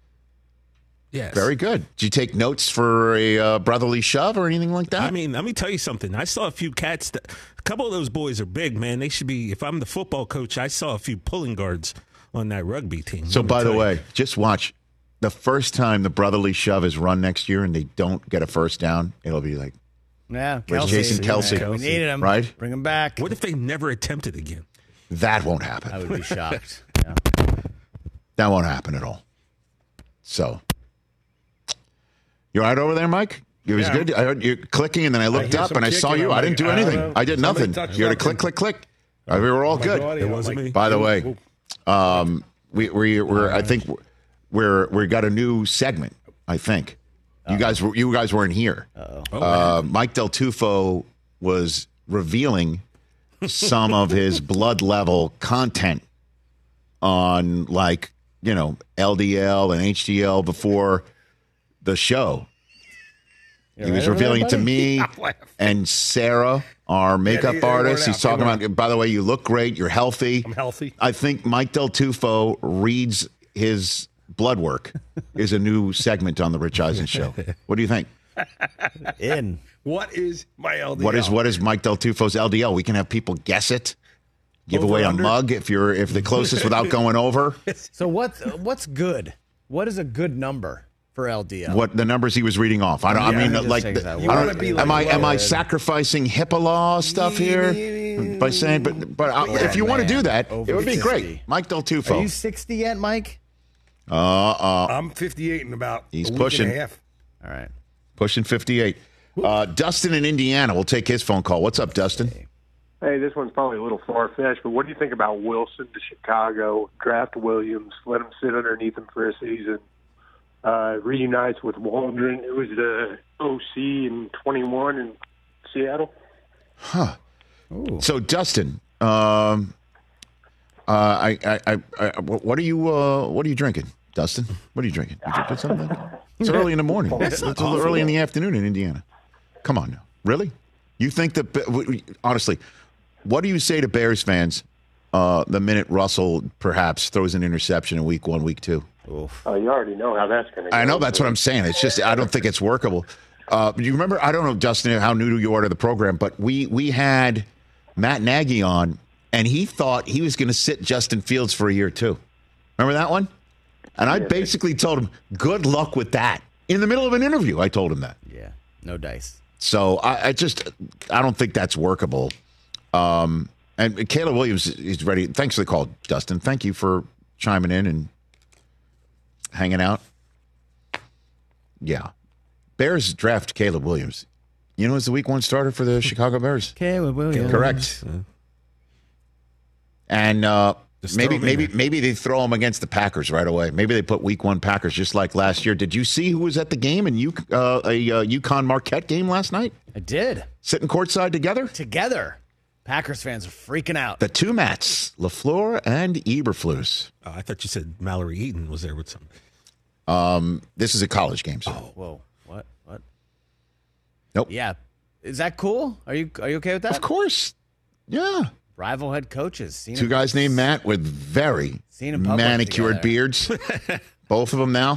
Yes. Very good. Did you take notes for a uh, brotherly shove or anything like that? I mean, let me tell you something. I saw a few cats. That, a couple of those boys are big, man. They should be. If I'm the football coach, I saw a few pulling guards on that rugby team. so, Let me by the tell you. way, just watch. The first time the brotherly shove is run next year and they don't get a first down, it'll be like, Yeah, Where's Jason Kelsey? We needed him. Right? Bring him back. What if they never attempt it again? that won't happen. I would be shocked. Yeah. That won't happen at all. So, you all right over there, Mike? It was Yeah. good. I heard you clicking, and then I looked hear up some and I saw kicking. you. I'm I didn't do like, I don't anything. know. I did Somebody nothing. touched You heard a something. click, click, click. Uh, we were all good. It wasn't me. By the way, um, we we we're I think we're we got a new segment. I think you guys were you guys weren't here. Uh, Mike Del Tufo was revealing some of his blood level content on, like, you know, L D L and H D L before the show. He was revealing it to me and Sarah, our makeup they- they artist. weren't He's out. talking They about, by the way, you look great. You're healthy. I'm healthy. I think Mike Del Tufo reads his blood work is a new segment on the Rich Eisen show. What do you think? In. What is my L D L? What is what is Mike Del Tufo's L D L? We can have people guess it. Give Over, away a under? mug if you're if the closest without going over. So what? What's good? What is a good number for L D L? What the numbers he was reading off? I don't. Yeah, I he mean, just like, takes the- that I one. don't, You wanna be am I like am I low. sacrificing HIPAA law stuff here by saying? But but I, if you want to do that, Over it would be fifty. great. Mike Del Are Tufo. you sixty yet, Mike? Uh, uh, I'm fifty-eight in about He's a week pushing. and a half. All right. pushing fifty-eight. Uh, Dustin in Indiana will take his phone call. What's up, Dustin? Hey, this one's probably a little far-fetched, but what do you think about Wilson to Chicago, draft Williams, let him sit underneath him for a season, uh, reunites with Waldron, who was the O C in twenty-one in Seattle? Huh. So, Dustin, um, uh, I, I, I, I, what are you, uh, what are you drinking, Dustin? What are you drinking? You drinking something? It's early in the morning. It's, it's early in the afternoon in Indiana. Come on now, really? You think that? Honestly, what do you say to Bears fans uh, the minute Russell perhaps throws an interception in week one, week two? Oh, you already know how that's going to go. I know that's what I'm saying. It's just I don't think it's workable. Uh, you remember? I don't know, Dustin, how new you are to the program, but we we had Matt Nagy on, and he thought he was going to sit Justin Fields for a year too. Remember that one? And I basically told him, "Good luck with that." In the middle of an interview, I told him that. Yeah, no dice. So I, I just I don't think that's workable. Um, and Caleb Williams is ready. Thanks for the call, Dustin. Thank you for chiming in and hanging out. Yeah. Bears draft Caleb Williams. You know, who's the week one starter for the Chicago Bears? Caleb Williams. Correct. And uh, Just maybe throw 'em in maybe there. maybe they throw them against the Packers right away. Maybe they put Week One Packers just like last year. Did you see who was at the game in U- uh, a uh, UConn Marquette game last night? I did. Sitting courtside together. Together. Packers fans are freaking out. The two Matts, LaFleur and Eberflus. Oh, I thought you said Mallory Eaton was there with some. Um, this is a college game, so. Oh, whoa. What? What? Nope. Yeah. Is that cool? Are you are you okay with that? Of course. Yeah. Rival head coaches. Seen Two him- guys named Matt with very Seen in public manicured together. beards. Both of them now.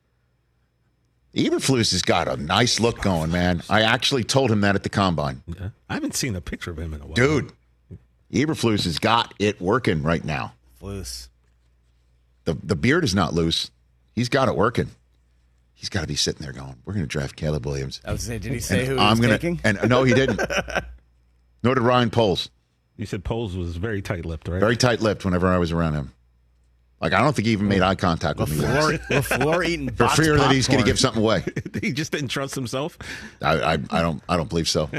Eberflus has got a nice look going, man. I actually told him that at the combine. Yeah. I haven't seen a picture of him in a while. Dude, Eberflus has got it working right now. Loose. The the beard is not loose. He's got it working. He's got to be sitting there going, we're going to draft Caleb Williams. I was saying, did he say And who he I'm was gonna, taking? And no, he didn't. Nor did Ryan Poles. You said Poles was very tight-lipped, right? Very tight-lipped whenever I was around him. Like, I don't think he even made eye contact with me. LaFleur, LaFleur eating For boxed fear that he's going to popcorn. give something away. he just didn't trust himself. I, I, I don't I don't believe so.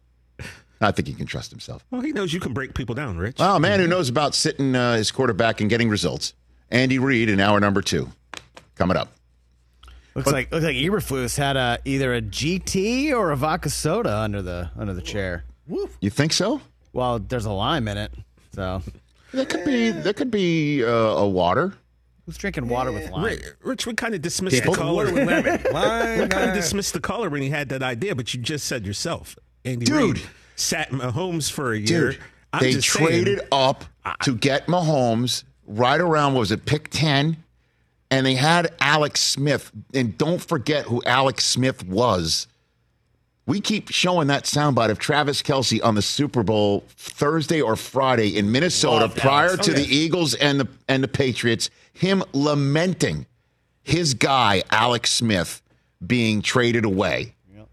I think he can trust himself. Well, he knows you can break people down, Rich. Well, a man who knows about sitting uh, his quarterback and getting results. Andy Reid in hour number two. Coming up. Looks like looks like Eberflus had a, either a G T or a vodka soda under the under the chair. You think so? Well, there's a lime in it, so That could be that could be uh, a water. who's drinking water with lime? Rich, Rich would kind of dismiss People- the caller. Water with lemon. Lime, Would kind uh, of dismiss the caller when he had that idea, but you just said yourself, Andy Dude. Reid sat Mahomes for a year. Dude, I'm they just traded saying, up to get Mahomes right around, what was it, pick ten? And they had Alex Smith. And don't forget who Alex Smith was. We keep showing that soundbite of Travis Kelce on the Super Bowl Thursday or Friday in Minnesota Loved prior Alex. to Oh, the yeah. Eagles and the and the Patriots. Him lamenting his guy, Alex Smith, being traded away.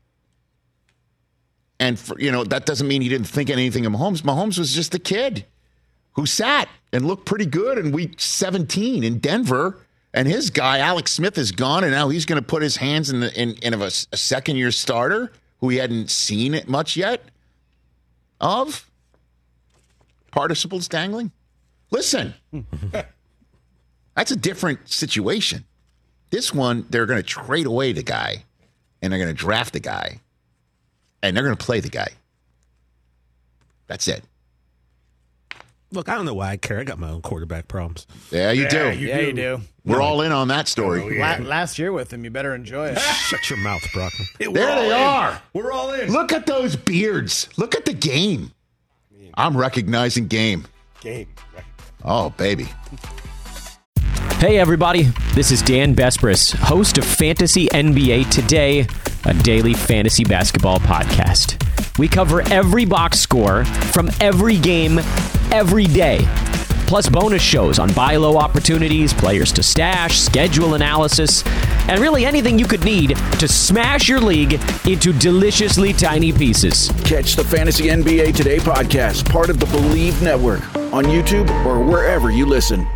And, for, you know, that doesn't mean he didn't think anything of Mahomes. Mahomes was just a kid who sat and looked pretty good in week seventeen in Denver. And his guy, Alex Smith, is gone. And now he's going to put his hands in, the, in, in of a, a second-year starter who he hadn't seen it much yet of. Participles dangling. Listen, that's a different situation. This one, they're going to trade away the guy, and they're going to draft the guy, and they're going to play the guy. That's it. Look, I don't know why I care. I got my own quarterback problems. Yeah, you Yeah, do. you Yeah, you do. We're all in on that story. Oh, yeah. La- last year with him, you better enjoy it. Shut your mouth, Brockman. We're There all they in. are. We're all in. Look at those beards. Look at the game. I'm recognizing game. Game. Oh, baby. Hey everybody, this is Dan Bespris, host of Fantasy N B A Today, a daily fantasy basketball podcast. We cover every box score from every game, every day. Plus bonus shows on buy low opportunities, players to stash, schedule analysis, and really anything you could need to smash your league into deliciously tiny pieces. Catch the Fantasy N B A Today podcast, part of the Believe Network, on YouTube or wherever you listen.